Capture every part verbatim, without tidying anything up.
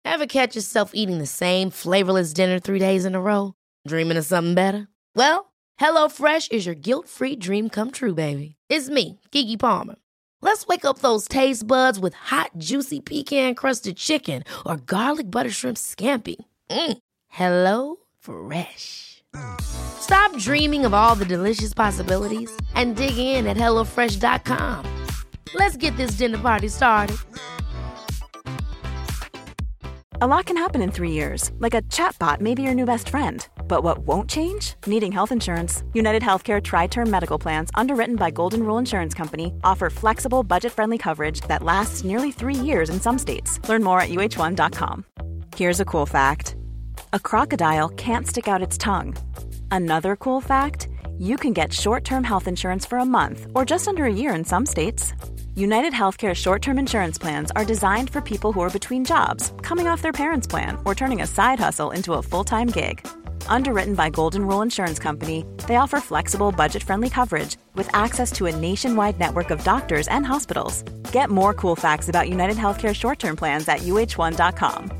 Ever catch yourself eating the same flavorless dinner three days in a row? Dreaming of something better? Well, HelloFresh is your guilt-free dream come true, baby. It's me, Keke Palmer. Let's wake up those taste buds with hot, juicy pecan-crusted chicken or garlic butter shrimp scampi. Mm. Hello Fresh. Stop dreaming of all the delicious possibilities and dig in at hello fresh dot com. Let's get this dinner party started. A lot can happen in three years, like a chatbot may be your new best friend. But what won't change? Needing health insurance. United Healthcare Tri-Term Medical Plans, underwritten by Golden Rule Insurance Company, offer flexible, budget-friendly coverage that lasts nearly three years in some states. Learn more at U H one dot com. Here's a cool fact. A crocodile can't stick out its tongue. Another cool fact, you can get short-term health insurance for a month or just under a year in some states. United Healthcare short-term insurance plans are designed for people who are between jobs, coming off their parents' plan, or turning a side hustle into a full-time gig. Underwritten by Golden Rule Insurance Company, they offer flexible, budget-friendly coverage with access to a nationwide network of doctors and hospitals. Get more cool facts about United Healthcare short-term plans at U H one dot com.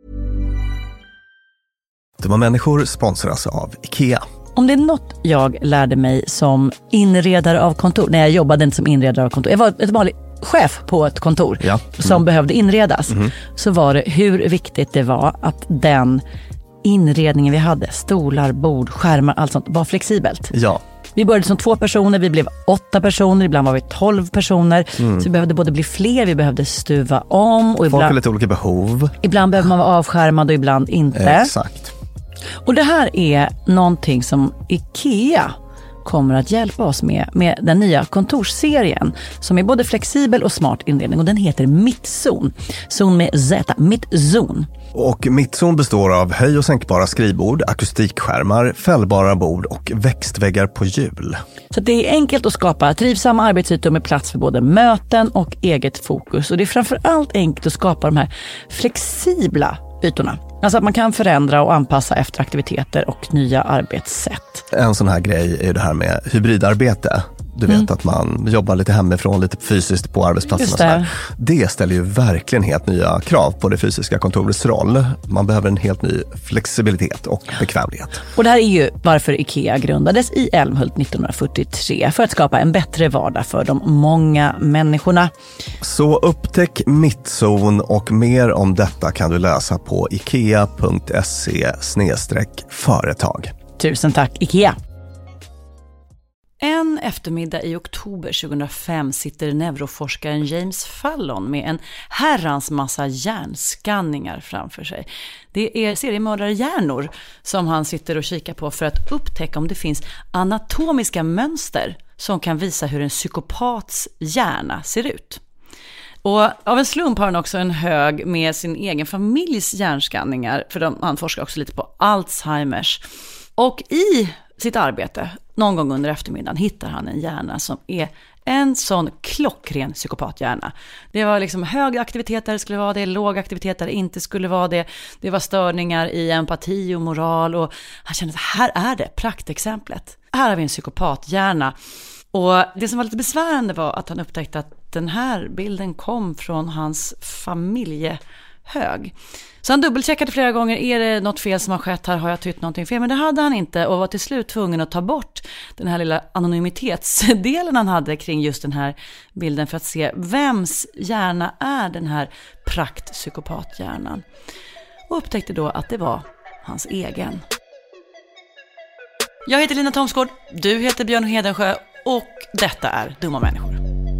Dumma människor sponsras av IKEA. Om det är något jag lärde mig som inredare av kontor, när jag jobbade inte som inredare av kontor, jag var ett vanligt chef på ett kontor ja. mm. som behövde inredas, mm. så var det hur viktigt det var att den inredningen vi hade, stolar, bord, skärmar, allt sånt, var flexibelt. Ja. Vi började som två personer, vi blev åtta personer, ibland var vi tolv personer. Mm. Så vi behövde både bli fler, vi behövde stuva om. Och folk ibland, har lite olika behov. Ibland behöver man vara avskärmad och ibland inte. Exakt. Och det här är någonting som IKEA kommer att hjälpa oss med, med den nya kontorsserien som är både flexibel och smart inredning, och den heter Mittzon. Zon med Z, Mittzon. Och Mittzon består av höj- och sänkbara skrivbord, akustikskärmar, fällbara bord och växtväggar på hjul. Så det är enkelt att skapa trivsamma arbetsytor med plats för både möten och eget fokus. Och det är framförallt enkelt att skapa de här flexibla ytorna. Alltså att man kan förändra och anpassa efter aktiviteter och nya arbetssätt. En sån här grej är det här med hybridarbete. Du vet mm. att man jobbar lite hemifrån, lite fysiskt på arbetsplatsen. Och så det ställer ju verkligen helt nya krav på det fysiska kontorets roll. Man behöver en helt ny flexibilitet och bekvämlighet. Och det här är ju varför IKEA grundades i Älmhult nittonhundrafyrtiotre, för att skapa en bättre vardag för de många människorna. Så upptäck Mittzon, och mer om detta kan du läsa på ikea punkt se slash företag. Tusen tack IKEA! En eftermiddag i oktober tjugohundrafem sitter neuroforskaren James Fallon med en herrans massa hjärnskanningar framför sig. Det är seriemördarhjärnor som han sitter och kikar på för att upptäcka om det finns anatomiska mönster som kan visa hur en psykopats hjärna ser ut. Och av en slump har han också en hög med sin egen familjs hjärnskanningar, för de, han forskar också lite på Alzheimers. Och i sitt arbete, någon gång under eftermiddagen, hittar han en hjärna som är en sån klockren psykopathjärna. Det var liksom hög aktivitet där det skulle vara det, låg aktivitet där det inte skulle vara det. Det var störningar i empati och moral, och han kände att här är det, praktexemplet. Här har vi en psykopathjärna. Och det som var lite besvärande var att han upptäckte att den här bilden kom från hans familjehög. Så han dubbelcheckade flera gånger, är det något fel som har skett här, har jag tyckt någonting fel? Men det hade han inte, och var till slut tvungen att ta bort den här lilla anonymitetsdelen han hade kring just den här bilden för att se vems hjärna är den här praktpsykopathjärnan. Och upptäckte då att det var hans egen. Jag heter Lina Thomsgård, du heter Björn Hedensjö, och detta är Dumma människor.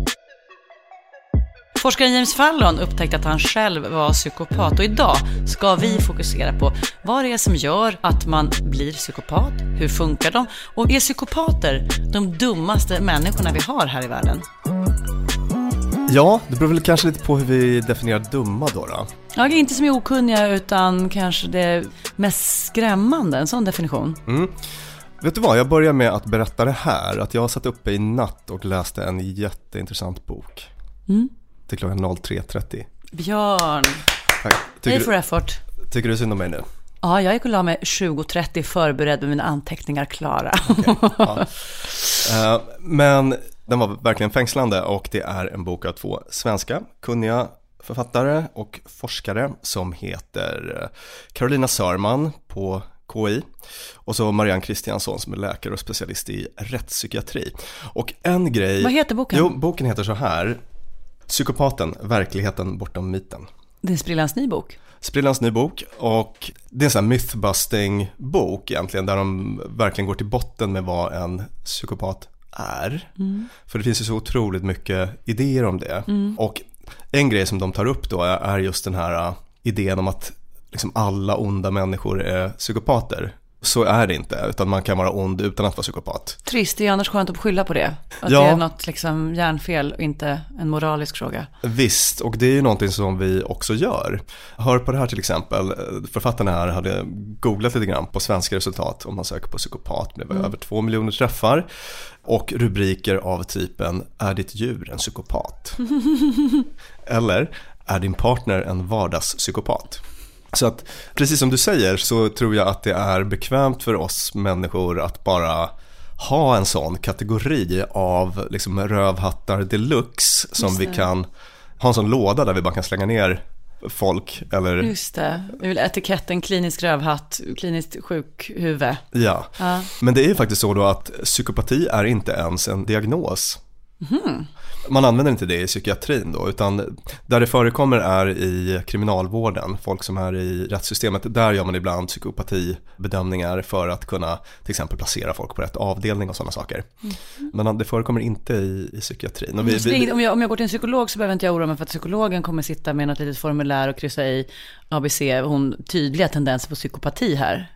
Forskaren James Fallon upptäckte att han själv var psykopat, och idag ska vi fokusera på vad det är som gör att man blir psykopat, hur funkar de, och är psykopater de dummaste människorna vi har här i världen? Ja, det beror väl kanske lite på hur vi definierar dumma då då. Ja, inte som är okunniga, utan kanske det mest skrämmande, en sån definition. Mm. Vet du vad, jag börjar med att berätta det här, att jag har satt uppe i natt och läste en jätteintressant bok. Mm. Till klockan tre trettio. Björn, hej for effort. Tycker du synd om mig nu? Ja, jag gick och la mig tjugo trettio förberedd med mina anteckningar klara. Okay, ja. uh, men den var verkligen fängslande, och det är en bok av två svenska kunniga författare och forskare som heter Carolina Sörman på K I och så Marianne Kristiansson som är läkare och specialist i rättspsykiatri. Och en grej... Vad heter boken? Jo, boken heter så här: Psykopaten, verkligheten bortom myten. Det är en sprillans ny bok. Sprillans ny bok, och det är en sån här mythbusting bok egentligen, där de verkligen går till botten med vad en psykopat är. Mm. För det finns ju så otroligt mycket idéer om det. Mm. Och en grej som de tar upp då är just den här idén om att liksom alla onda människor är psykopater. Så är det inte, utan man kan vara ond utan att vara psykopat. Trist, det är annars skönt att skylla på det. Att ja. det är något liksom hjärnfel och inte en moralisk fråga. Visst, och det är ju någonting som vi också gör. Hör på det här till exempel. Författarna här hade googlat lite grann på svenska resultat. Om man söker på psykopat, det var mm. över två miljoner träffar. Och rubriker av typen: är ditt djur en psykopat? Eller är din partner en vardagspsykopat? Så att, precis som du säger, så tror jag att det är bekvämt för oss människor att bara ha en sån kategori av liksom rövhattar deluxe som vi kan ha, en sån låda där vi bara kan slänga ner folk. Eller... Just det, vi vill etiketten klinisk rövhatt, kliniskt sjukhuvud. Ja, ja. Men det är ju faktiskt så då att psykopati är inte ens en diagnos. Mm. Man använder inte det i psykiatrin då, utan där det förekommer är i kriminalvården. Folk som är i rättssystemet, där gör man ibland psykopatibedömningar för att kunna till exempel placera folk på rätt avdelning och sådana saker. Mm. Men det förekommer inte i, i psykiatrin. Och vi, vi, om, jag, om jag går till en psykolog så behöver inte jag oroa mig för att psykologen kommer sitta med något litet formulär och kryssa i A B C. Hon tydliga tendenser på psykopati här.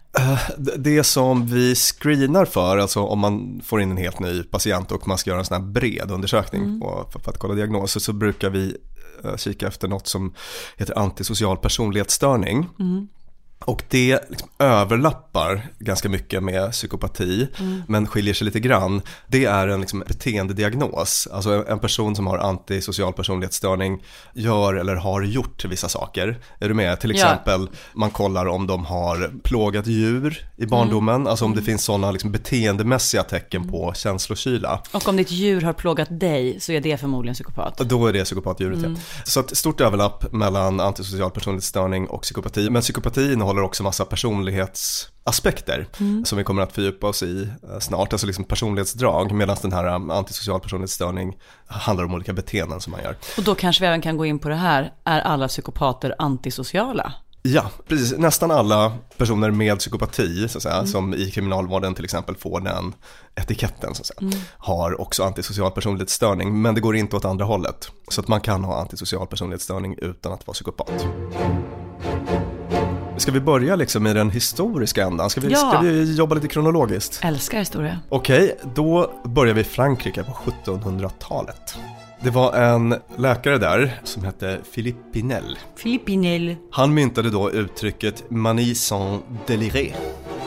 Det som vi screenar för, alltså om man får in en helt ny patient och man ska göra en sån här bred undersökning mm. på, för, för att kolla diagnoser, så brukar vi uh, kika efter något som heter antisocial personlighetsstörning. Mm. Och det liksom överlappar ganska mycket med psykopati, mm. men skiljer sig lite grann. Det är en liksom beteendediagnos. Alltså en person som har antisocial personlighetsstörning gör eller har gjort vissa saker. Är du med? Till exempel, ja. Man kollar om de har plågat djur i barndomen. Mm. Alltså om det finns sådana liksom beteendemässiga tecken på känslokyla. Och om ditt djur har plågat dig så är det förmodligen psykopat. Då är det psykopatdjuret, mm. ja. Så ett stort överlapp mellan antisocial personlighetsstörning och psykopati. Men psykopati innehåller också massa personlighetsaspekter mm. som vi kommer att fördjupa oss i snart, alltså liksom personlighetsdrag, medan den här antisocial personlighetsstörning handlar om olika beteenden som man gör. Och då kanske vi även kan gå in på det här: är alla psykopater antisociala? Ja, precis. Nästan alla personer med psykopati så att säga, mm. som i kriminalvården till exempel får den etiketten så att säga, mm. har också antisocial personlighetsstörning, men det går inte åt andra hållet. Så att man kan ha antisocial personlighetsstörning utan att vara psykopat. Ska vi börja liksom i den historiska ändan? Ska vi, ja. ska vi jobba lite kronologiskt? Älskar historia. Okej, då börjar vi i Frankrike på sjuttonhundratalet. Det var en läkare där som hette Philippe Pinel. Philippe Pinel. Han myntade då uttrycket manie sans délirer.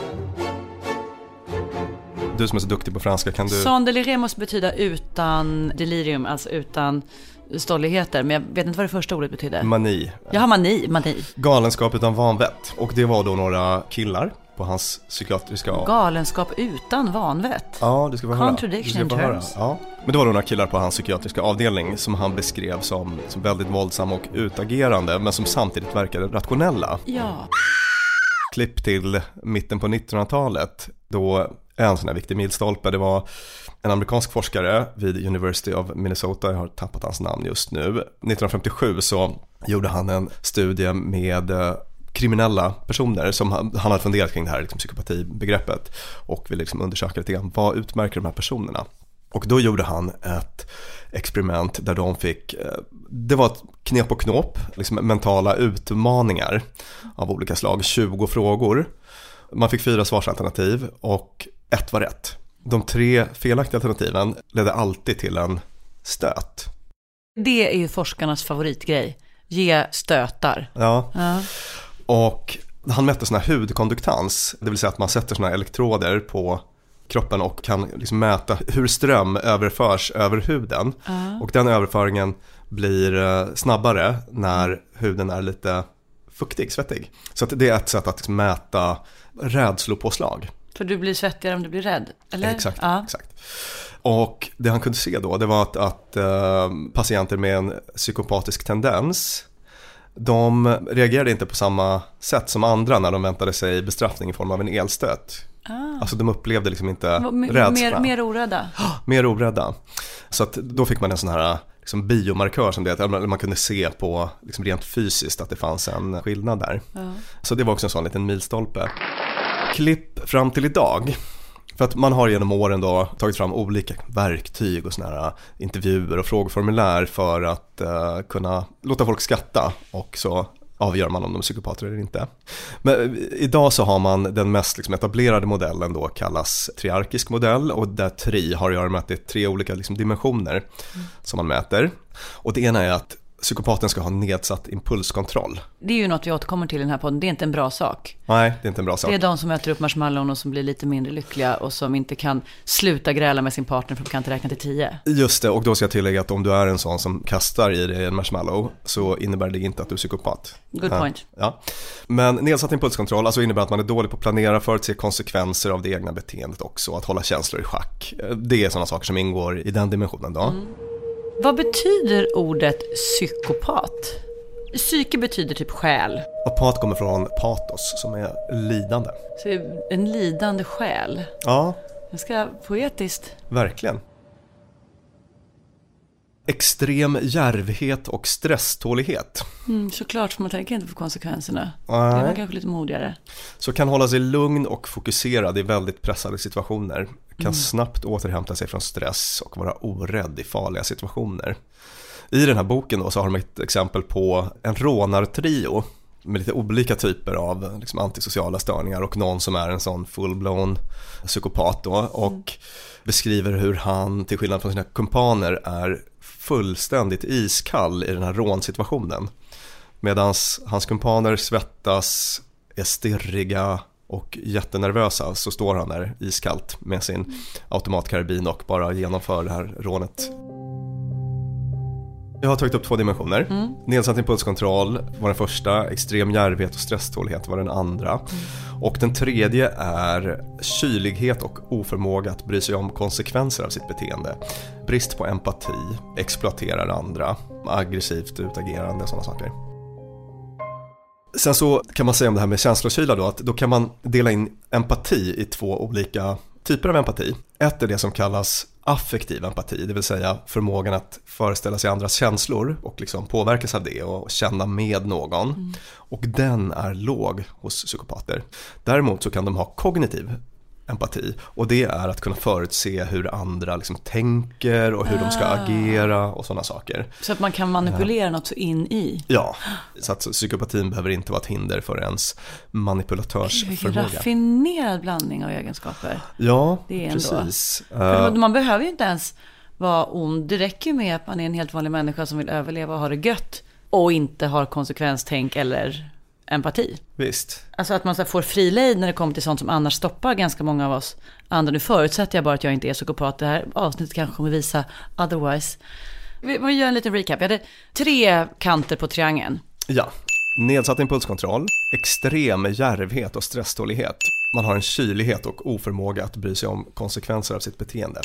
Du som är så duktig på franska, kan du... Sans délirer måste betyda utan delirium, alltså utan stolligheter, men jag vet inte vad det första ordet betyder. Mani. Jag har mani, mani. Galenskap utan vanvett. Och det var då några killar på hans psykiatriska... Galenskap utan vanvett? Ja, det ska vara Contradiction in terms. Ja. Men det var några killar på hans psykiatriska avdelning som han beskrev som, som väldigt våldsamma och utagerande, men som samtidigt verkade rationella. Ja. Klipp till mitten på nittonhundratalet, då en sån här viktig milstolpe, det var en amerikansk forskare vid University of Minnesota, jag har tappat hans namn just nu. nittonhundrafemtiosju så gjorde han en studie med kriminella personer som han, han hade funderat kring det här liksom, psykopatibegreppet, och ville liksom undersöka lite grann vad utmärker de här personerna. Och då gjorde han ett experiment där de fick, det var ett knep och knåp, liksom mentala utmaningar av olika slag, tjugo frågor. Man fick fyra svarsalternativ och ett var rätt. De tre felaktiga alternativen ledde alltid till en stöt. Det är ju forskarnas favoritgrej. Ge stötar. Ja. ja. Och han mätte sån här hudkonduktans. Det vill säga att man sätter såna här elektroder på kroppen och kan liksom mäta hur ström överförs över huden. Uh. Och den överföringen blir snabbare när huden är lite fuktig, svettig. Så att det är ett sätt att liksom mäta rädslopåslag. För du blir svettigare om du blir rädd, eller? Exakt, ja. exakt. Och det han kunde se då, det var att, att uh, patienter med en psykopatisk tendens, de reagerade inte på samma sätt som andra när de väntade sig bestraffning i form av en elstöt. Ah. Alltså de upplevde liksom inte M- rädsla. Mer, mer orädda. Mer orädda. Så att då fick man en sån här liksom biomarkör som det, man kunde se på liksom rent fysiskt att det fanns en skillnad där. Ja. Så det var också en sån liten milstolpe. Klipp fram till idag. För att man har genom åren då tagit fram olika verktyg och såna här intervjuer och frågeformulär för att uh, kunna låta folk skatta, och så avgör man om de är psykopater eller inte. Men idag så har man den mest liksom etablerade modellen då, kallas triarkisk modell, och där tri har att göra med att det är tre olika liksom dimensioner mm. som man mäter. Och det ena är att psykopaten ska ha nedsatt impulskontroll. Det är ju något vi återkommer till i den här podden. Det är inte en bra sak. Nej, det är inte en bra sak. Det är de som äter upp marshmallown och som blir lite mindre lyckliga och som inte kan sluta gräla med sin partner för att de kan inte räkna till tio. Just det, och då ska jag tillägga att om du är en sån som kastar i dig en marshmallow så innebär det inte att du är psykopat. Good point. Ja. Men nedsatt impulskontroll alltså innebär att man är dålig på att planera, förutse konsekvenser av det egna beteendet också, att hålla känslor i schack. Det är sådana saker som ingår i den dimensionen då. Mm. Vad betyder ordet psykopat? Psyke betyder typ själ. Och pat kommer från patos som är lidande. Så en lidande själ. Ja. Ganska poetiskt. Verkligen. Extrem djärvhet och stresstålighet. Mm, såklart, för man tänker inte på konsekvenserna. Nej. Det är kanske lite modigare. Så kan hålla sig lugn och fokuserad i väldigt pressade situationer. Kan mm. snabbt återhämta sig från stress och vara orädd i farliga situationer. I den här boken då så har de ett exempel på en rånartrio med lite olika typer av liksom antisociala störningar och någon som är en sån full-blown psykopat då, och mm. beskriver hur han till skillnad från sina kumpaner är fullständigt iskall i den här rånsituationen. Medan hans kumpaner svettas, är stirriga och jättenervösa, så står han där iskallt med sin mm. automatkarbin och bara genomför det här rånet. Jag har tagit upp två dimensioner. Mm. Nedsatt impulskontroll var den första, extrem djärvhet och stresstålighet var den andra. Mm. Och den tredje är kylighet och oförmåga att bry sig om konsekvenser av sitt beteende. Brist på empati, exploaterar andra, aggressivt utagerande och sådana saker. Sen så kan man säga om det här med känslokyla då, att då kan man dela in empati i två olika typer av empati. Ett är det som kallas affektiv empati, det vill säga förmågan att föreställa sig andras känslor och liksom påverkas av det och känna med någon. Mm. Och den är låg hos psykopater. Däremot så kan de ha kognitiv empati, och det är att kunna förutse hur andra liksom tänker och hur ah. de ska agera och sådana saker. Så att man kan manipulera ja. något så in i. Ja, så att psykopatin behöver inte vara ett hinder för ens manipulatörsförmåga. Vilken raffinerad blandning av egenskaper. Ja, det är precis. För man behöver ju inte ens vara ond. Det räcker ju med att man är en helt vanlig människa som vill överleva och ha det gött och inte har konsekvenstänk eller empati. Visst. Alltså att man så får fri lejd när det kommer till sånt som annars stoppar ganska många av oss andra. Nu förutsätter jag bara att jag inte är psykopat. Det här avsnittet kanske kommer visa otherwise. Vi, vi gör en liten recap. Jag hade tre kanter på triangeln. Ja. Nedsatt impulskontroll, extrem djärvhet och stresstålighet. Man har en kylighet och oförmåga att bry sig om konsekvenser av sitt beteende.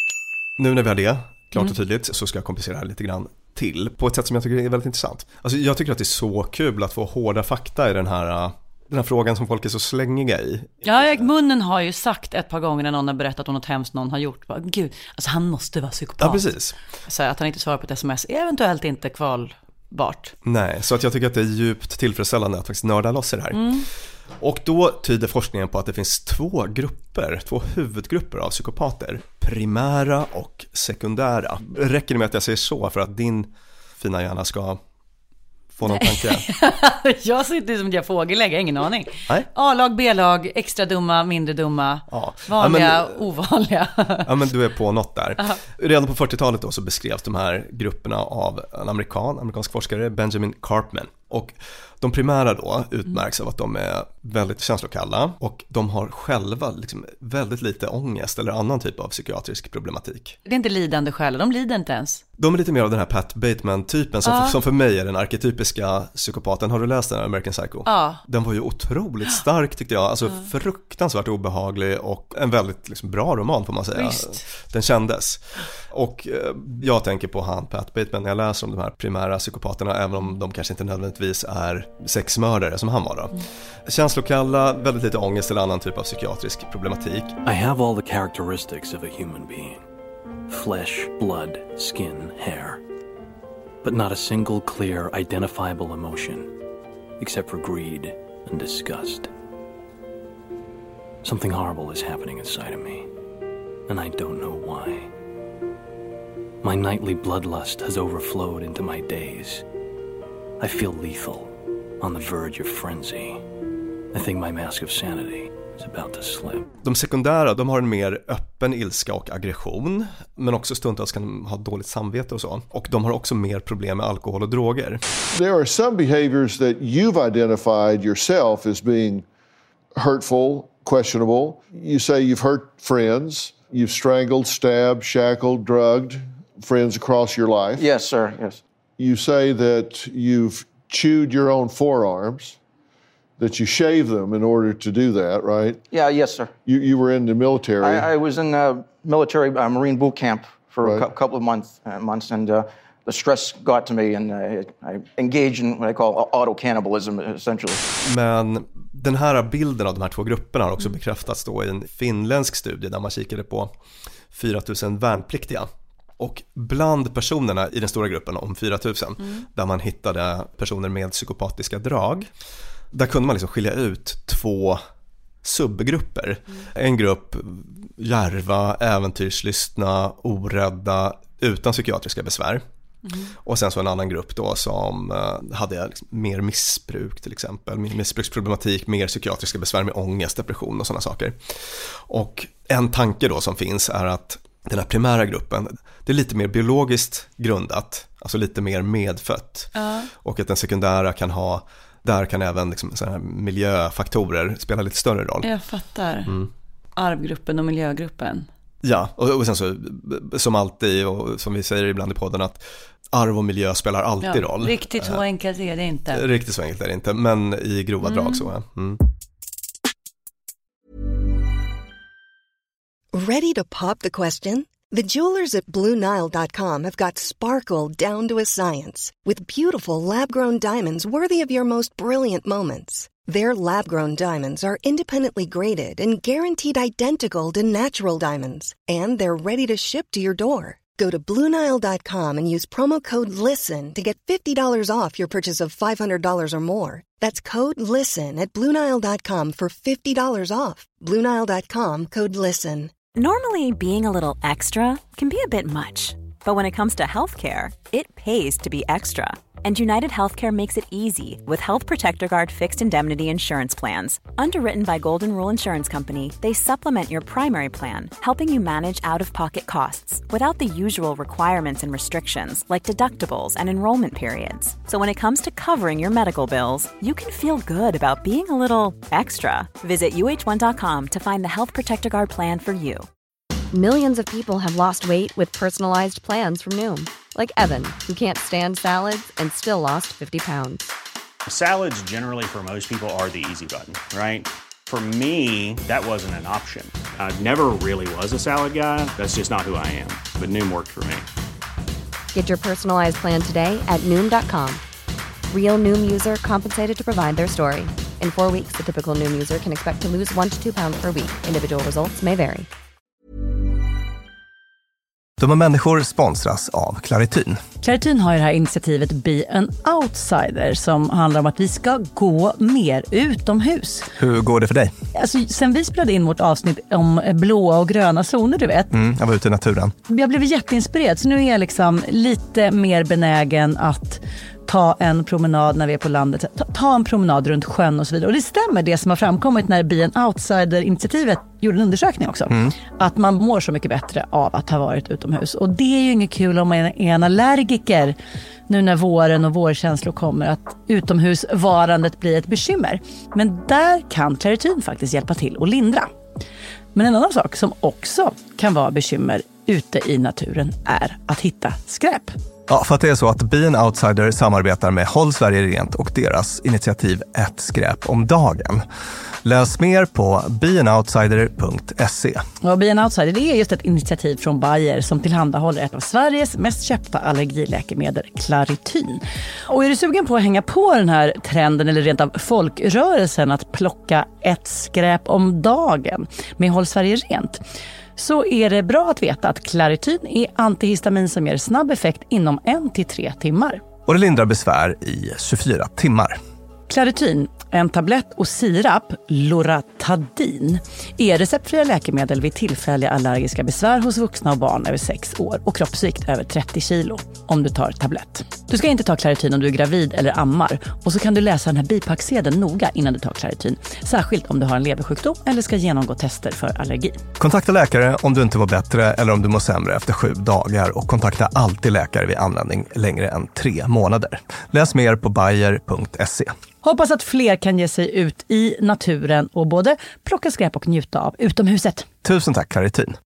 Nu när vi har det klart och tydligt så ska jag komplicera det här lite grann till på ett sätt som jag tycker är väldigt intressant. Alltså jag tycker att det är så kul att få hårda fakta i den här, den här frågan som folk är så slängiga i. Ja, munnen har ju sagt ett par gånger när någon har berättat om något hemskt någon har gjort. Bara, Gud, alltså han måste vara psykopat. Ja, precis. Så att han inte svarar på ett sms är eventuellt inte kvalbart. Nej, så att jag tycker att det är djupt tillfredsställande att faktiskt nörda loss i det här. Mm. Och då tyder forskningen på att det finns två grupper, två huvudgrupper av psykopater. Primära och sekundära. Räcker det med att jag säger så för att din fina hjärna ska få någon tanke? Jag sitter som jag fågellägger, ingen aning. Nej? A-lag, B-lag, extra dumma, mindre dumma, ja. vanliga, ja, men, ovanliga. Ja, men du är på något där. Aha. Redan på fyrtiotalet då så beskrevs de här grupperna av en amerikan, amerikansk forskare, Benjamin Karpman. Och de primära då utmärks av att de är väldigt känslokalla och de har själva liksom väldigt lite ångest eller annan typ av psykiatrisk problematik. Det är inte lidande själva, de lider inte ens. De är lite mer av den här Pat Bateman-typen som, ah. för, som för mig är den arketypiska psykopaten. Har du läst den här American Psycho? Ah. Den var ju otroligt stark tyckte jag. Alltså ah. fruktansvärt obehaglig och en väldigt liksom, bra roman får man säga. Visst. Den kändes. Och eh, jag tänker på han Pat Bateman när jag läser om de här primära psykopaterna, även om de kanske inte nödvändigtvis är sexmördare som han var då. Mm. Känslokalla, väldigt lite ångest eller annan typ av psykiatrisk problematik. I have all the characteristics of a human being. Flesh, blood, skin, hair. But not a single clear, identifiable emotion, except for greed and disgust. Something horrible is happening inside of me, and I don't know why. My nightly bloodlust has overflowed into my days. I feel lethal, on the verge of frenzy. I think my mask of sanity is about to slip. De sekundära, de har en mer öppen ilska och aggression, men också stundtals kan ha dåligt samvete och så. Och de har också mer problem med alkohol och droger. There are some behaviors that you've identified yourself as being hurtful, questionable. You say you've hurt friends, you've strangled, stabbed, shackled, drugged friends across your life. Yes, sir, yes. You say that you've chewed your own forearms, that you shave them in order to do that, right? Yeah, yes, sir. You you were in the military. I, I was in a military uh, Marine boot camp for right. a cu- couple of months, uh, months, and uh, the stress got to me, and I, I engaged in what I call auto-cannibalism, essentially. Men den här bilden av de här två grupperna har också bekräftats då i en finländsk studie där man kikade på fyra tusen värnpliktiga. Och bland personerna i den stora gruppen om fyra tusen, mm. där man hittade personer med psykopatiska drag, där kunde man liksom skilja ut två subgrupper. Mm. En grupp djärva, äventyrslystna, orädda, utan psykiatriska besvär. Mm. Och sen så en annan grupp då som uh, hade liksom mer missbruk till exempel, missbruksproblematik, mer psykiatriska besvär med ångest, depression och sådana saker. Och en tanke då som finns är att den här primära gruppen, det är lite mer biologiskt grundat, alltså lite mer medfött. Uh. Och att den sekundära kan ha, där kan även liksom så här miljöfaktorer spela lite större roll. Jag fattar. Mm. Arvgruppen och miljögruppen. Ja, och, och sen så som alltid och som vi säger ibland i podden att arv och miljö spelar alltid ja, roll. Riktigt så enkelt är det inte. Riktigt så enkelt är det inte, men i grova mm. drag så. Ja. Mm. Ready to pop the question? The jewelers at Blue Nile dot com have got sparkle down to a science with beautiful lab-grown diamonds worthy of your most brilliant moments. Their lab-grown diamonds are independently graded and guaranteed identical to natural diamonds, and they're ready to ship to your door. Go to Blue Nile dot com and use promo code LISTEN to get fifty dollars off your purchase of five hundred dollars or more. That's code LISTEN at Blue Nile dot com for fifty dollars off. Blue Nile dot com, code LISTEN. Normally, being a little extra can be a bit much, but when it comes to healthcare, it pays to be extra. And United Healthcare makes it easy with Health Protector Guard fixed indemnity insurance plans. Underwritten by Golden Rule Insurance Company, they supplement your primary plan, helping you manage out-of-pocket costs without the usual requirements and restrictions like deductibles and enrollment periods. So when it comes to covering your medical bills, you can feel good about being a little extra. Visit U H one dot com to find the Health Protector Guard plan for you. Millions of people have lost weight with personalized plans from Noom. Like Evan, who can't stand salads and still lost fifty pounds. Salads generally for most people are the easy button, right? For me, that wasn't an option. I never really was a salad guy. That's just not who I am. But Noom worked for me. Get your personalized plan today at Noom dot com. Real Noom user compensated to provide their story. In four weeks, the typical Noom user can expect to lose one to two pounds per week. Individual results may vary. De här människor sponsras av Clarityn. Clarityn har ju det här initiativet Be an Outsider som handlar om att vi ska gå mer utomhus. Hur går det för dig? Alltså, sen vi spelade in vårt avsnitt om blåa och gröna zoner, du vet. Mm, jag var ute i naturen. Jag blev jätteinspirerad, så nu är jag liksom lite mer benägen att ta en promenad när vi är på landet. Ta, ta en promenad runt sjön och så vidare. Och det stämmer det som har framkommit när Be an Outsider-initiativet gjorde en undersökning också. Mm. Att man mår så mycket bättre av att ha varit utomhus. Och det är ju inget kul om man är en allergiker nu när våren och vårkänslor kommer, att utomhusvarandet blir ett bekymmer. Men där kan Clarityn faktiskt hjälpa till och lindra. Men en annan sak som också kan vara bekymmer ute i naturen är att hitta skräp. Ja, för att det är så att Be an Outsider samarbetar med Håll Sverige Rent och deras initiativ Ett skräp om dagen. Läs mer på be an outsider punkt se. Och Be an Outsider, det är just ett initiativ från Bayer som tillhandahåller ett av Sveriges mest köpta allergiläkemedel, Clarityn. Och är du sugen på att hänga på den här trenden eller rent av folkrörelsen att plocka ett skräp om dagen med Håll Sverige Rent, så är det bra att veta att Clarityn är antihistamin som ger snabb effekt inom en till tre timmar. Och det lindrar besvär i tjugofyra timmar. Clarityn, en tablett och sirap, Loratadin, är receptfria läkemedel vid tillfälliga allergiska besvär hos vuxna och barn över sex år och kroppsvikt över trettio kilo om du tar tablett. Du ska inte ta Clarityn om du är gravid eller ammar, och så kan du läsa den här bipacksedeln noga innan du tar Clarityn, särskilt om du har en leversjukdom eller ska genomgå tester för allergi. Kontakta läkare om du inte var bättre eller om du mår sämre efter sju dagar, och kontakta alltid läkare vid användning längre än tre månader. Läs mer på bayer punkt se. Hoppas att fler kan ge sig ut i naturen och både plocka skräp och njuta av utomhuset. Tusen tack, Clarityn.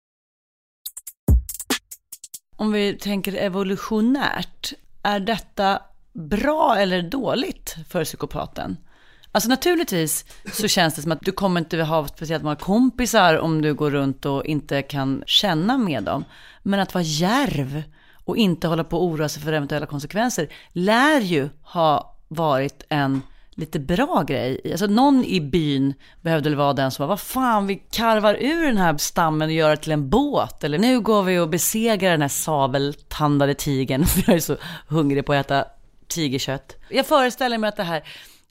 Om vi tänker evolutionärt, är detta bra eller dåligt för psykopaten? Alltså naturligtvis så känns det som att du kommer inte ha speciellt många kompisar om du går runt och inte kan känna med dem. Men att vara djärv och inte hålla på att oroa sig för eventuella konsekvenser lär ju ha varit en lite bra grej. Alltså någon i byn behövde vara den som var, vad fan, vi karvar ur den här stammen och gör det till en båt. Eller nu går vi och besegrar den här sabeltandade tigern, för jag är så hungrig på att äta tigerkött. Jag föreställer mig att det här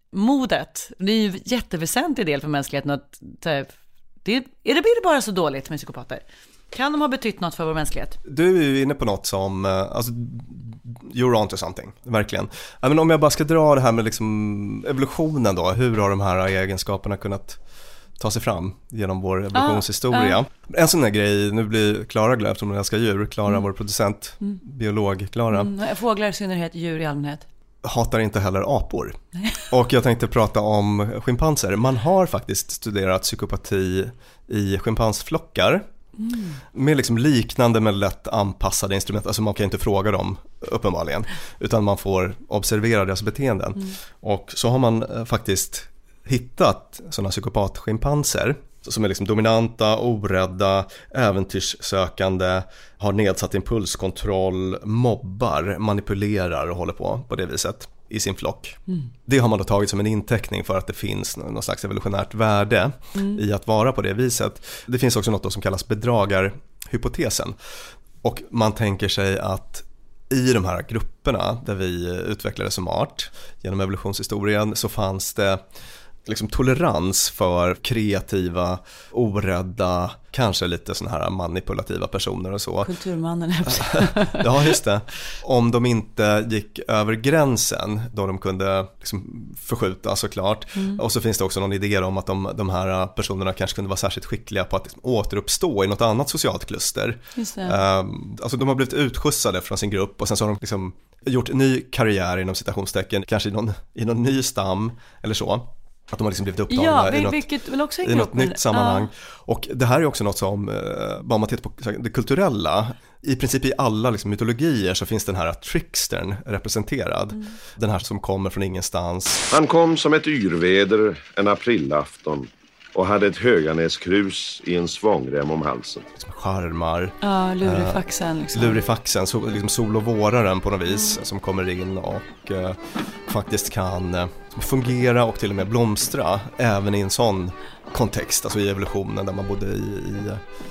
modet, det är ju en jätteväsentlig del för mänskligheten. Att, det, är, det, blir det bara så dåligt med psykopater? Kan de ha betytt något för vår mänsklighet? Du är ju inne på något som, alltså, you're on to something, verkligen. Ja, men om jag bara ska dra det här med liksom evolutionen då, hur har de här egenskaperna kunnat ta sig fram genom vår evolutionshistoria? Ah, ah. En sån här grej, nu blir Klara glad som hon älskar djur, Klara, mm. vår producent, mm. biolog Klara. Mm. Fåglar i synnerhet, djur i allmänhet. Hatar inte heller apor. Och jag tänkte prata om schimpanser. Man har faktiskt studerat psykopati i schimpansflockar. Mm. Med liksom liknande men lätt anpassade instrument. Alltså man kan inte fråga dem uppenbarligen, utan man får observera deras beteenden. Mm. Och så har man faktiskt hittat sådana psykopatschimpanser som är liksom dominanta, orädda, äventyrssökande, har nedsatt impulskontroll, mobbar, manipulerar och håller på på det viset i sin flock. Mm. Det har man då tagit som en inteckning för att det finns någon slags evolutionärt värde mm. i att vara på det viset. Det finns också något då som kallas bedragarhypotesen. Och man tänker sig att i de här grupperna där vi utvecklades som art genom evolutionshistorien så fanns det liksom tolerans för kreativa, orädda, kanske lite såna här manipulativa personer och så. Kulturmannen. Ja, just det. Om de inte gick över gränsen då de kunde liksom förskjuta såklart. Mm. Och så finns det också någon idé om att de, de här personerna kanske kunde vara särskilt skickliga på att liksom återuppstå i något annat socialt kluster. Just det. Um, alltså de har blivit utskjutsade från sin grupp och sen så har de liksom gjort en ny karriär inom citationstecken, kanske i någon, i någon ny stam eller så. Att de har liksom blivit upptagna ja, i något, vilket väl också i något nytt sammanhang. Ja. Och det här är också något som, bara man tittar på det kulturella, i princip i alla liksom mytologier så finns den här trickstern representerad. Mm. Den här som kommer från ingenstans. Han kom som ett yrväder en aprilafton och hade ett höganäskrus i en svångrem om halsen. Liksom charmar. Ja, lurifaxen. Liksom. Lurifaxen, så, liksom sol och våraren på något vis mm. som kommer in och uh, faktiskt kan uh, fungera och till och med blomstra även i en sån kontext, alltså i evolutionen där man bodde i, i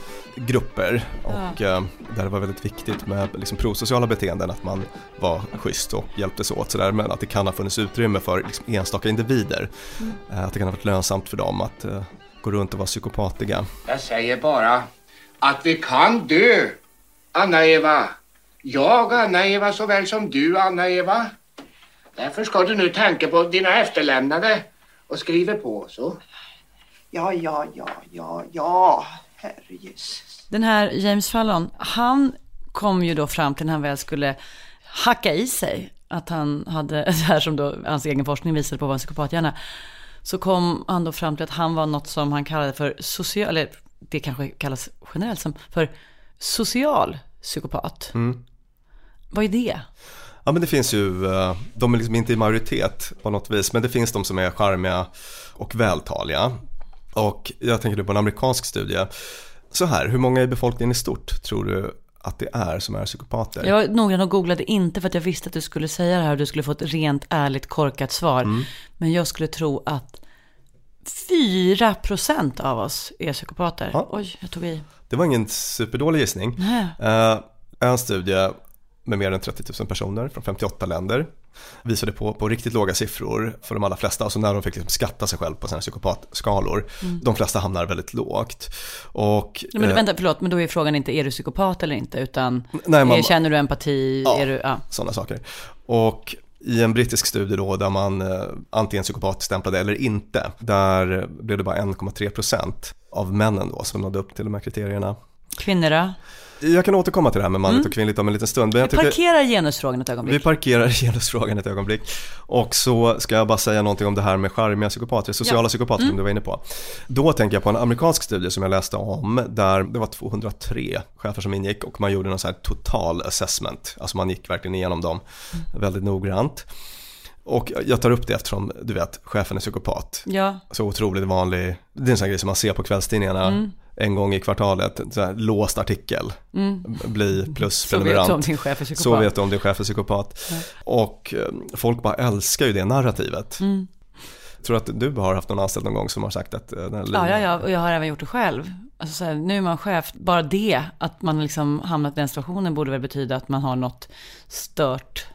grupper och ja. uh, där det var väldigt viktigt med liksom prosociala beteenden, att man var schysst och hjälptes åt sådär, men att det kan ha funnits utrymme för liksom enstaka individer, mm. uh, att det kan ha varit lönsamt för dem att uh, gå runt och vara psykopatiga. Jag säger bara att vi kan dö, Anna-Eva. Jag, Anna-Eva, såväl som du, Anna-Eva. Därför ska du nu tänka på dina efterlämnade och skriva på så. Ja, ja, ja, ja, ja, herrejösses. Den här James Fallon, han kom ju då fram till när han väl skulle hacka i sig att han hade, det här som då hans egen forskning visade på var en psykopathjärna, så kom han då fram till att han var något som han kallade för social, eller det kanske kallas generellt som för social psykopat. Mm. Vad är det? Ja, men det finns ju, de är liksom inte i majoritet på något vis, men det finns de som är charmiga och vältaliga. Och jag tänker på en amerikansk studie. Så här, hur många i befolkningen i stort tror du att det är som är psykopater? Jag var noggrann och googlade inte för att jag visste att du skulle säga det här och du skulle få ett rent, ärligt, korkat svar. Mm. Men jag skulle tro att fyra procent av oss är psykopater. Ja. Oj, jag tog i. Det var ingen superdålig gissning. Uh, en studie med mer än trettio tusen personer från femtioåtta länder visade på, på riktigt låga siffror för de allra flesta. Alltså när de fick liksom skatta sig själv på sina psykopatskalor. Mm. De flesta hamnar väldigt lågt. Och, men eh, vänta, förlåt, men då är frågan inte är du psykopat eller inte, utan nej, man, är, känner du empati? Ja, är du, ja. sådana saker. Och i en brittisk studie då där man eh, antingen psykopatstämplade eller inte, där blev det bara en komma tre procent av männen då som nådde upp till de här kriterierna. Kvinnor då? Jag kan återkomma till det här med manligt mm. och kvinnligt om en liten stund. Men vi jag parkerar genusfrågan ett ögonblick. Vi parkerar genusfrågan ett ögonblick. Och så ska jag bara säga någonting om det här med charmiga psykopater, sociala ja. psykopater mm. som du var inne på. Då tänker jag på en amerikansk studie som jag läste om där det var tvåhundratre chefer som ingick och man gjorde någon så här total assessment. Alltså man gick verkligen igenom dem mm. väldigt noggrant. Och jag tar upp det eftersom, du vet, chefen är psykopat. Ja. Så otroligt vanlig. Det är en sån grej som man ser på kvällstidningarna mm. en gång i kvartalet. Så här, låst artikel. Mm. Bli plus prenumerant. Så vet du om din chef är psykopat. Så vet du om din chef är psykopat. Ja. Och folk bara älskar ju det narrativet. Mm. Jag tror att du har haft någon anställd någon gång som har sagt att den här ja, ja, ja, och jag har även gjort det själv. Alltså så här, nu är man chef. Bara det, att man liksom hamnat i den situationen borde väl betyda att man har något stört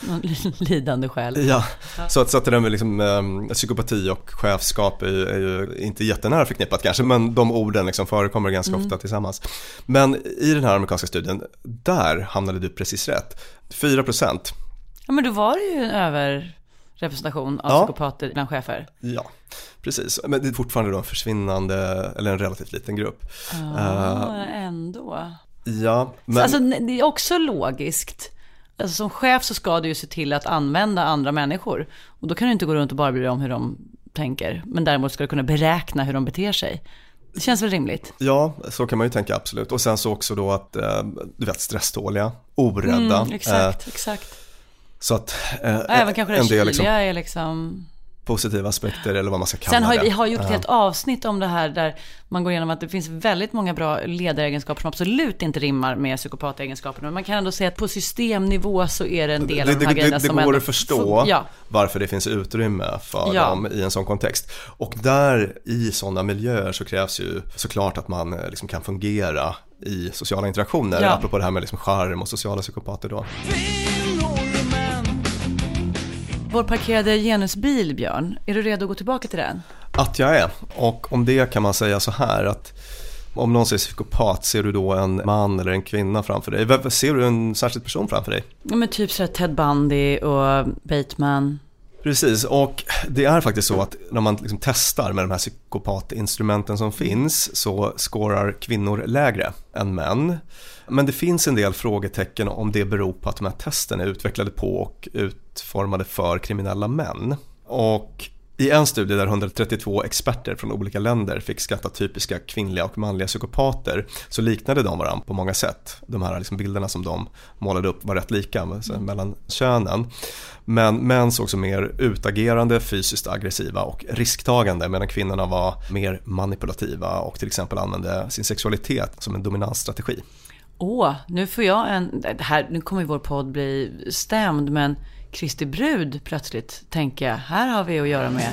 lidande själv. Ja, ja. Så att, så att det där med liksom, um, psykopati och chefskap är, är ju inte jättenära förknippat kanske, men de orden liksom förekommer ganska mm. ofta tillsammans. Men i den här amerikanska studien, där hamnade du precis rätt. fyra procent. Ja, men då var det ju en överrepresentation av ja. psykopater bland chefer. Ja, precis. Men det är fortfarande då en försvinnande, eller en relativt liten grupp. Ja, uh, ändå. Ja, men... Alltså, det är också logiskt. Alltså som chef så ska du ju se till att använda andra människor. Och då kan du inte gå runt och bara bry dig om hur de tänker. Men däremot ska du kunna beräkna hur de beter sig. Det känns väl rimligt? Ja, så kan man ju tänka absolut. Och sen så också då att, eh, du vet, stresståliga, orädda. Mm, exakt, eh, exakt. Så att eh, även kanske det kyliga liksom, är liksom... positiva aspekter eller vad man ska kalla Sen har det. vi har gjort ett helt avsnitt om det här där man går igenom att det finns väldigt många bra ledaregenskaper som absolut inte rimmar med psykopategenskaperna. Men man kan ändå säga att på systemnivå så är det en del det, av de här det, grejerna det, det som går ändå... att förstå ja. varför det finns utrymme för ja. dem i en sån kontext. Och där i sådana miljöer så krävs ju såklart att man liksom kan fungera i sociala interaktioner. Ja. Apropå det här med liksom charm och sociala psykopater då. Vår parkerade genusbil, Björn, är du redo att gå tillbaka till den? Att jag är. Och om det kan man säga så här att om någon säger psykopat, ser du då en man eller en kvinna framför dig? Ser du en särskild person framför dig? Ja, men typ så här Ted Bundy och Bateman. Precis, och det är faktiskt så att när man liksom testar med de här psykopatinstrumenten som finns så skårar kvinnor lägre än män. Men det finns en del frågetecken om det beror på att de här testen är utvecklade på och utformade för kriminella män. Och i en studie där etthundratrettiotvå experter från olika länder fick skatta typiska kvinnliga och manliga psykopater så liknade de varandra på många sätt. De här liksom bilderna som de målade upp var rätt lika mm. mellan könen. Men män såg så mer utagerande, fysiskt aggressiva och risktagande medan kvinnorna var mer manipulativa och till exempel använde sin sexualitet som en dominansstrategi. Åh, nu får jag en... Det här, nu kommer ju vår podd bli stämd, men Kristi brud plötsligt tänker jag, här har vi att göra med.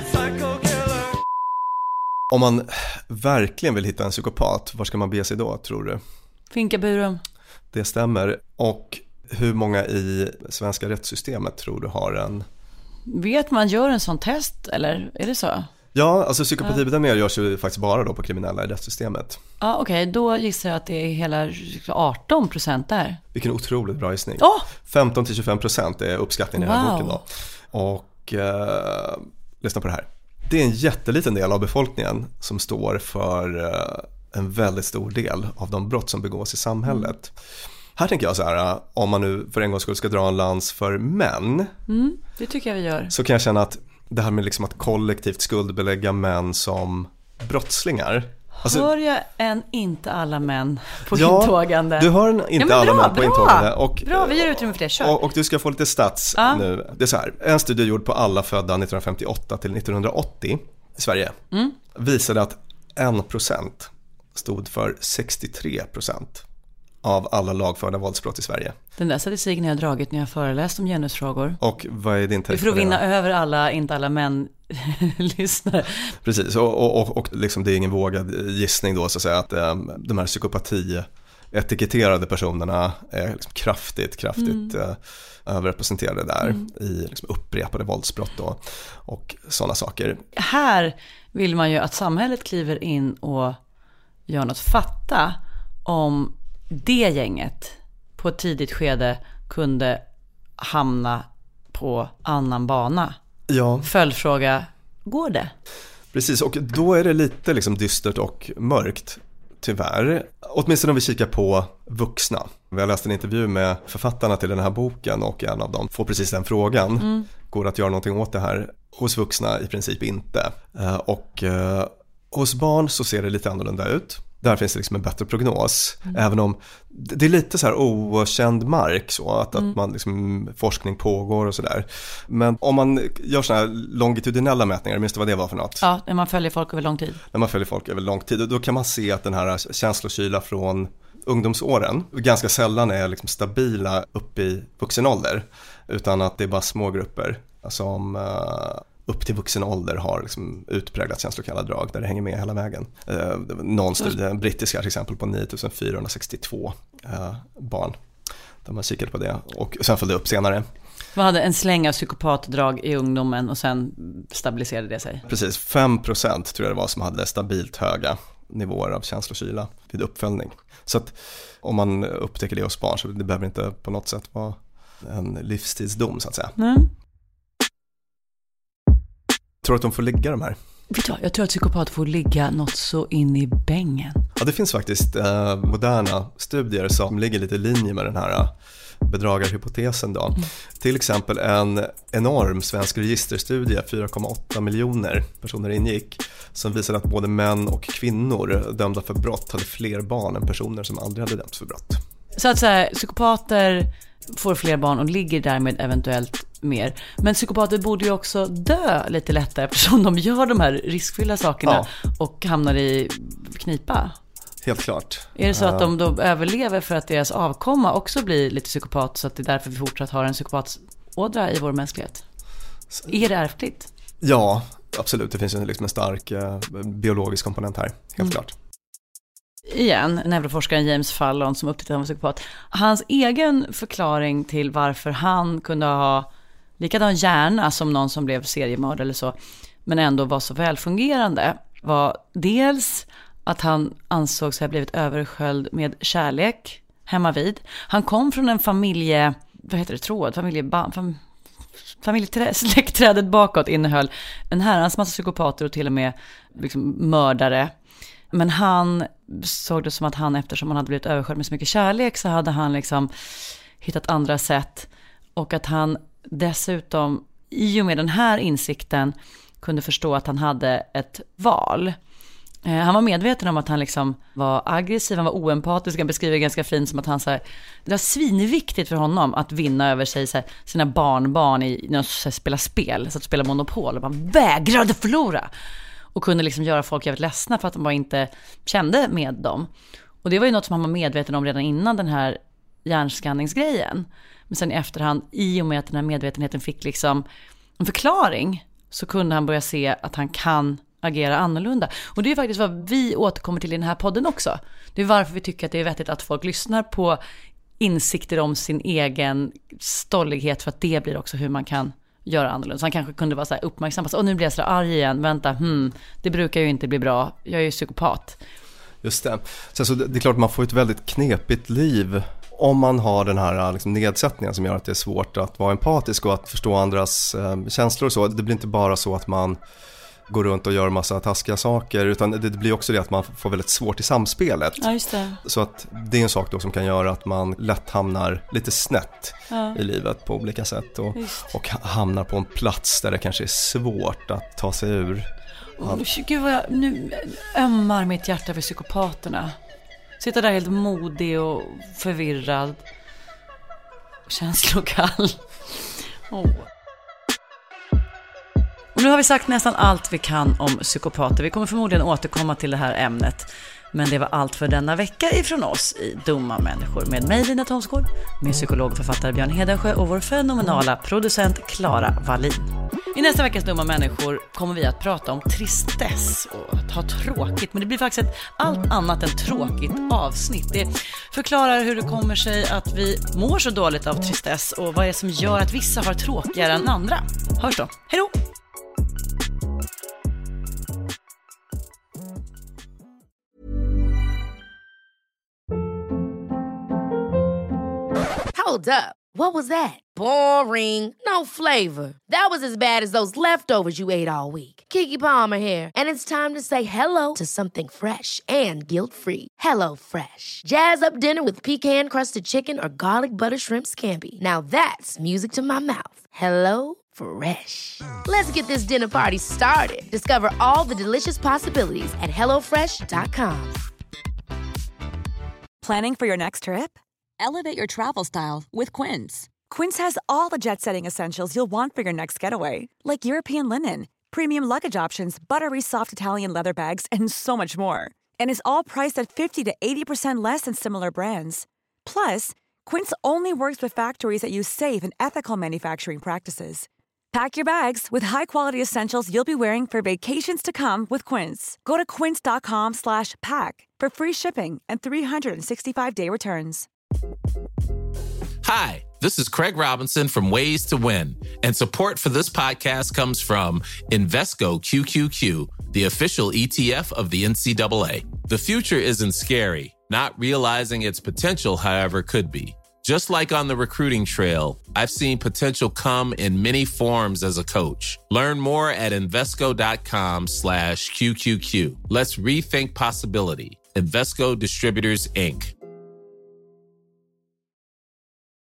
Om man verkligen vill hitta en psykopat, var ska man be sig då, tror du? Finkaburum. Det stämmer. Och hur många i svenska rättssystemet tror du har en... Vet man gör en sån test, eller är det så? Ja, alltså psykopatibedömningar görs ju faktiskt bara då på kriminella i rättssystemet. Ja, okej. Okay. Då gissar jag att det är hela arton procent där. Vilken otroligt bra gissning. Oh! femton till tjugofem procent är uppskattningen i den här wow. boken då. Och eh, lyssna på det här. Det är en jätteliten del av befolkningen som står för eh, en väldigt stor del av de brott som begås i samhället. Mm. Här tänker jag så här, om man nu för en gång skulle ska dra en lans för män. Mm, det tycker jag vi gör. Så kan jag känna att det här med liksom att kollektivt skuldbelägga män som brottslingar. Alltså, hör jag en inte alla män på ja, intågande? Du hör en inte ja, alla bra, män på bra. intågande. Och, bra, vi gör utrymme för det. Kör. Och, och du ska få lite stats ja. nu. Det är så här, en studie gjord på alla födda nittonhundrafemtioåtta till nittonhundraåttio i Sverige mm. visade att en procent stod för sextiotre procent av alla lagförda våldsbrott i Sverige. Den där statistiken har jag dragit när jag föreläst om genusfrågor. Och vad är din take? För att vinna över alla, inte alla män lyssnare. Precis, och, och, och, och liksom det är ingen vågad gissning då så att säga att um, de här psykopati etiketterade personerna är liksom kraftigt, kraftigt mm. uh, överrepresenterade där mm. i liksom upprepade våldsbrott då, och sådana saker. Här vill man ju att samhället kliver in och gör något. Fatta om det gänget på ett tidigt skede kunde hamna på annan bana. Ja. Följdfråga, går det? Precis, och då är det lite liksom dystert och mörkt, tyvärr. Åtminstone om vi kikar på vuxna. Vi har läst en intervju med författarna till den här boken och en av dem får precis den frågan. Mm. Går det att göra någonting åt det här? Hos vuxna i princip inte. Och hos barn så ser det lite annorlunda ut. Där finns det liksom en bättre prognos. Mm. Även om det är lite så här okänd mark så att, mm. att man liksom, forskning pågår och sådär. Men om man gör såna här longitudinella mätningar, minns du vad det var för något? Ja, när man följer folk över lång tid. När man följer folk över lång tid, då kan man se att den här känslokyla från ungdomsåren ganska sällan är liksom stabila upp i vuxen ålder. Utan att det är bara små grupper som uh, upp till vuxen ålder har liksom utpräglat känslokalla drag där det hänger med hela vägen. Uh, någon studie, brittiska till exempel, på nio tusen fyrahundrasextiotvå uh, barn. Där man kikade på det och sen följde upp senare. Man hade en släng av psykopatdrag i ungdomen och sen stabiliserade det sig. Precis, fem procent tror jag det var som hade stabilt höga nivåer av känslokyla vid uppföljning. Så att om man upptäcker det hos barn så det behöver inte på något sätt vara en livstidsdom så att säga. Mm. Tror du att de får ligga de här? Vet du, jag tror att psykopat får ligga något så in i bängen. Ja, det finns faktiskt eh, moderna studier som ligger lite i linje med den här eh, bedragarhypotesen då. Mm. Till exempel en enorm svensk registerstudie, fyra komma åtta miljoner personer ingick, som visade att både män och kvinnor dömda för brott hade fler barn än personer som aldrig hade dömts för brott. Så att säga, psykopater får fler barn och ligger därmed eventuellt mer. Men psykopater borde ju också dö lite lättare eftersom de gör de här riskfyllda sakerna ja. och hamnar i knipa. Helt klart. Är det så att de då överlever för att deras avkomma också blir lite psykopat, så att det är därför vi fortsatt har en psykopatådra i vår mänsklighet? Är det ärftligt? Ja, absolut. Det finns ju liksom en stark eh, biologisk komponent här, helt mm. klart. Igen, neuroforskaren James Fallon som upptäckte att han var psykopat. Hans egen förklaring till varför han kunde ha likadan hjärna som någon som blev seriemördare eller så, men ändå var så välfungerande, var dels att han ansåg sig ha blivit översköljd med kärlek hemma vid. Han kom från en familje, vad heter det, tråd, familje, fam, familjesläktträdet bakåt innehöll en herrans massa psykopater och till och med liksom mördare. Men han såg det som att han, eftersom han hade blivit översköljd med så mycket kärlek, så hade han liksom hittat andra sätt, och att han dessutom i och med den här insikten kunde förstå att han hade ett val. Han var medveten om att han liksom var aggressiv, han var oempatisk. Han beskriver ganska fint som att han så här, det var svinviktigt för honom att vinna över sig så här, sina barnbarn i när de spelar spel, så att spela Monopol, och man vägrade förlora och kunde liksom göra folk jävligt ledsna för att de bara inte kände med dem. Och det var ju något som han var medveten om redan innan den här hjärnskanningsgrejen. Men sen i efterhand, i och med att den här medvetenheten fick liksom en förklaring, så kunde han börja se att han kan agera annorlunda. Och det är faktiskt vad vi återkommer till i den här podden också. Det är varför vi tycker att det är vettigt att folk lyssnar på insikter om sin egen stollighet, för att det blir också hur man kan göra annorlunda. Så han kanske kunde vara så här uppmärksam på, och nu blir jag så arg igen, vänta, hmm, det brukar ju inte bli bra, jag är ju psykopat. Just det. Så det är klart man får ett väldigt knepigt liv om man har den här liksom nedsättningen som gör att det är svårt att vara empatisk och att förstå andras eh, känslor och så. Det blir inte bara så att man går runt och gör massa taskiga saker, utan det blir också det att man får väldigt svårt i samspelet. Ja, just det. Så att det är en sak då som kan göra att man lätt hamnar lite snett ja. i livet på olika sätt och, och hamnar på en plats där det kanske är svårt att ta sig ur. Oh, gud vad jag, nu ömmar mitt hjärta för psykopaterna. Sitter där helt modig och förvirrad. Och känslokall. Oh. Och nu har vi sagt nästan allt vi kan om psykopater. Vi kommer förmodligen återkomma till det här ämnet. Men det var allt för denna vecka ifrån oss i Dumma människor. Med mig Lina Thomsgård, med psykolog och författare Björn Hedensjö och vår fenomenala producent Clara Wallin. I nästa veckas Dumma människor kommer vi att prata om tristess och att ha tråkigt. Men det blir faktiskt ett allt annat än tråkigt avsnitt. Det förklarar hur det kommer sig att vi mår så dåligt av tristess och vad är det som gör att vissa har tråkigare än andra. Hörs då. Hej då! Hold up. What was that? Boring. No flavor. That was as bad as those leftovers you ate all week. Keke Palmer here, and it's time to say hello to something fresh and guilt-free. Hello Fresh. Jazz up dinner with pecan-crusted chicken or garlic butter shrimp scampi. Now that's music to my mouth. Hello Fresh. Let's get this dinner party started. Discover all the delicious possibilities at hello fresh dot com. Planning for your next trip? Elevate your travel style with Quince. Quince has all the jet-setting essentials you'll want for your next getaway, like European linen, premium luggage options, buttery soft Italian leather bags, and so much more. And is all priced at fifty to eighty percent less than similar brands. Plus, Quince only works with factories that use safe and ethical manufacturing practices. Pack your bags with high-quality essentials you'll be wearing for vacations to come with Quince. Go to quince dot com slash pack for free shipping and three sixty-five day returns. Hi, this is Craig Robinson from Ways to Win, and support for this podcast comes from Invesco Q Q Q, the official E T F of the N C double A. The future isn't scary. Not realizing its potential, however, could be. Just like on the recruiting trail, I've seen potential come in many forms as a coach. Learn more at Invesco.com slash QQQ. Let's rethink possibility. Invesco Distributors, Incorporated.